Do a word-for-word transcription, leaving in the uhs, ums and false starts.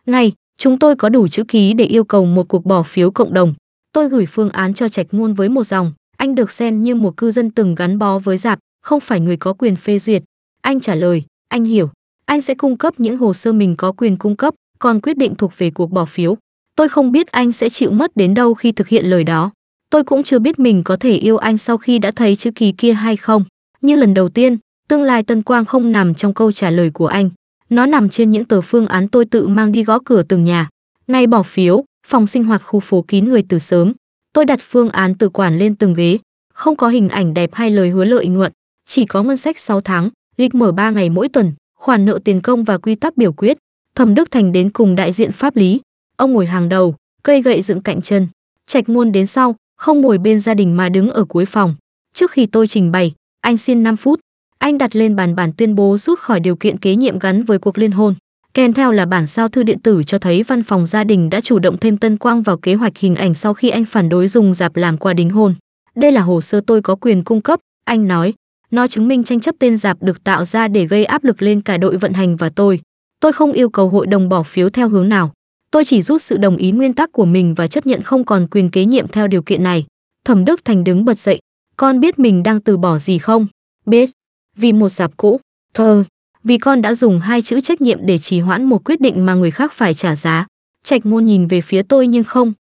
Này, chúng tôi có đủ chữ ký để yêu cầu một cuộc bỏ phiếu cộng đồng. Tôi gửi phương án cho Trạch Ngôn với một dòng, anh được xem như một cư dân từng gắn bó với rạp, không phải người có quyền phê duyệt. Anh trả lời, anh hiểu, anh sẽ cung cấp những hồ sơ mình có quyền cung cấp, còn quyết định thuộc về cuộc bỏ phiếu. Tôi không biết anh sẽ chịu mất đến đâu khi thực hiện lời đó. Tôi cũng chưa biết mình có thể yêu anh sau khi đã thấy chữ ký kia hay không. Như lần đầu tiên, tương lai Tân Quang không nằm trong câu trả lời của anh. Nó nằm trên những tờ phương án tôi tự mang đi gõ cửa từng nhà. Ngày bỏ phiếu, phòng sinh hoạt khu phố kín người từ sớm. Tôi đặt phương án tự quản lên từng ghế. Không có hình ảnh đẹp hay lời hứa lợi nhuận. Chỉ có ngân sách sáu tháng, lịch mở ba ngày mỗi tuần, khoản nợ tiền công và quy tắc biểu quyết. Thẩm Đức Thành đến cùng đại diện pháp lý. Ông ngồi hàng đầu, cây gậy dựng cạnh chân. Trạch Ngôn đến sau, không ngồi bên gia đình mà đứng ở cuối phòng. Trước khi tôi trình bày, anh xin năm phút. Anh đặt lên bàn bản tuyên bố rút khỏi điều kiện kế nhiệm gắn với cuộc liên hôn. Kèm theo là bản sao thư điện tử cho thấy văn phòng gia đình đã chủ động thêm Tân Quang vào kế hoạch hình ảnh sau khi anh phản đối dùng rạp làm quà đính hôn. Đây là hồ sơ tôi có quyền cung cấp, anh nói. Nó chứng minh tranh chấp tên rạp được tạo ra để gây áp lực lên cả đội vận hành và tôi. Tôi không yêu cầu hội đồng bỏ phiếu theo hướng nào. Tôi chỉ rút sự đồng ý nguyên tắc của mình và chấp nhận không còn quyền kế nhiệm theo điều kiện này. Thẩm Đức Thành đứng bật dậy. Con biết mình đang từ bỏ gì không? Biết. Vì một rạp cũ. Thơ. Vì con đã dùng hai chữ trách nhiệm để trì hoãn một quyết định mà người khác phải trả giá. Trạch Ngôn nhìn về phía tôi nhưng không,